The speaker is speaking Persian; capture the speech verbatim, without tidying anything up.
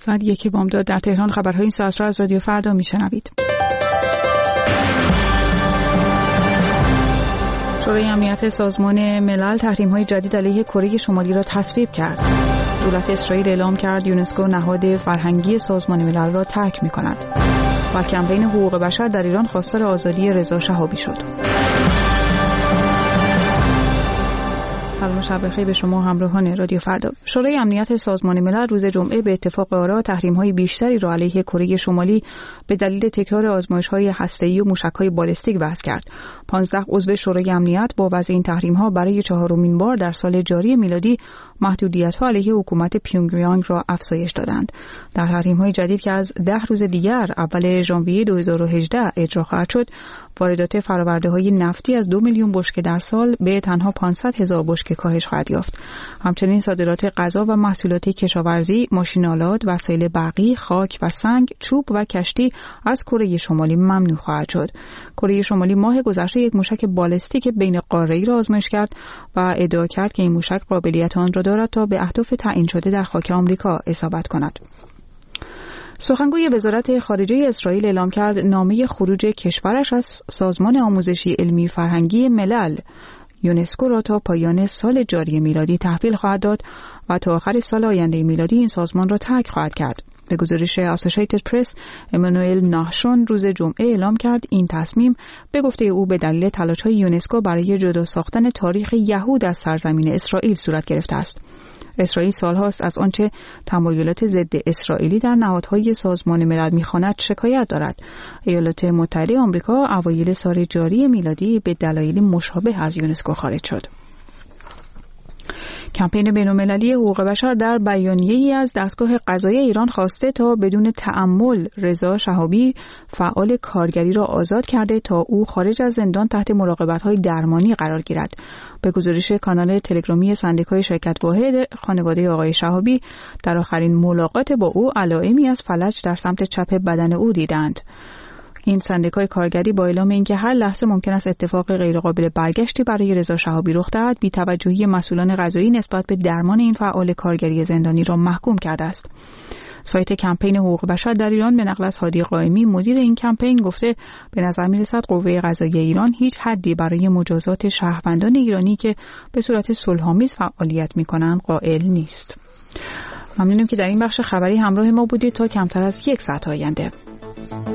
ساعت یکی بامداد در تهران. خبرهای این ساعت را از رادیو فردا میشنوید. شورای امنیت سازمان ملل تحریم‌های جدید علیه کره شمالی را تصویب کرد. دولت اسرائیل اعلام کرد یونسکو نهاد فرهنگی سازمان ملل را ترک می‌کند. و کمپین حقوق بشر در ایران خواستار آزادی رضا شهابی شد. سلام و شب بخیر به شما همراهان رادیو فردا. شورای امنیت سازمان ملل روز جمعه به اتفاق آرا تحریم‌های بیشتری را علیه کره شمالی به دلیل تکرار آزمایش‌های هسته‌ای و موشک‌های بالستیک وضع کرد. پانزده عضو شورای امنیت با وضع این تحریم‌ها برای چهارمین بار در سال جاری میلادی محدودیت‌ها علیه حکومت پیونگیانگ را افزایش دادند. در تحریم‌های جدید که از ده روز دیگر اول ژانویه دو هزار و هجده اجرا خواهد شد، واردات فرآورده‌های نفتی از دو میلیون بشکه در سال به تنها پانصد هزار بشکه کاهش خواهد یافت. همچنین صادرات غذا و محصولات کشاورزی، ماشین‌آلات، وسایل برقی، خاک و سنگ، چوب و کشتی از کره شمالی ممنوع خواهد شد. کره شمالی ماه گذشته یک موشک بالستیک بین قاره‌ای را آزمایش کرد و ادعا کرد که این موشک قابلیت آن را دارد تا به اهداف تعیین شده در خاک آمریکا اصابت کند. سخنگوی وزارت خارجه اسرائیل اعلام کرد نامه خروج کشورش از سازمان آموزشی علمی فرهنگی ملل یونسکو را تا پایان سال جاری میلادی تحویل خواهد داد و تا آخر سال آینده میلادی این سازمان را ترک خواهد کرد. به گزارش اسوسییتد پرس، امانوئل ناهشون روز جمعه اعلام کرد این تصمیم به گفته او به دلیل تلاش‌های یونسکو برای جدا ساختن تاریخ یهود از سرزمین اسرائیل صورت گرفته است. اسرائیل سالهاست از آنچه تمایلات ضد اسرائیلی در نهادهای سازمان ملل می‌خواند شکایت دارد. ایالات متحده آمریکا اوایل سال جاری میلادی به دلایل مشابه از یونسکو خارج شد. کمپین بین‌المللی حقوق بشر در بیانیه‌ای از دستگاه قضایی ایران خواسته تا بدون تأمل رضا شهابی فعال کارگری را آزاد کرده تا او خارج از زندان تحت مراقبت‌های درمانی قرار گیرد. به گزارش کانال تلگرامی سندیکای شرکت واحد، خانواده آقای شهابی در آخرین ملاقات با او علائمی از فلج در سمت چپ بدن او دیدند. این سندیکای کارگری با اعلام اینکه هر لحظه ممکن است اتفاق غیرقابل برگشتی برای رضا شهابی رخ دهد، بی‌توجهی مسئولان قضایی نسبت به درمان این فعال کارگری زندانی را محکوم کرده است. سایت کمپین حقوق بشر در ایران به نقل از هادی قائمی مدیر این کمپین گفته به نظر می‌رسد قوه قضاییه ایران هیچ حدی برای مجازات شهروندان ایرانی که به صورت صلح‌آمیز فعالیت می‌کنند قائل نیست. ممنونم که در این بخش خبری همراه ما بودید. تا کمتر از یک ساعت آینده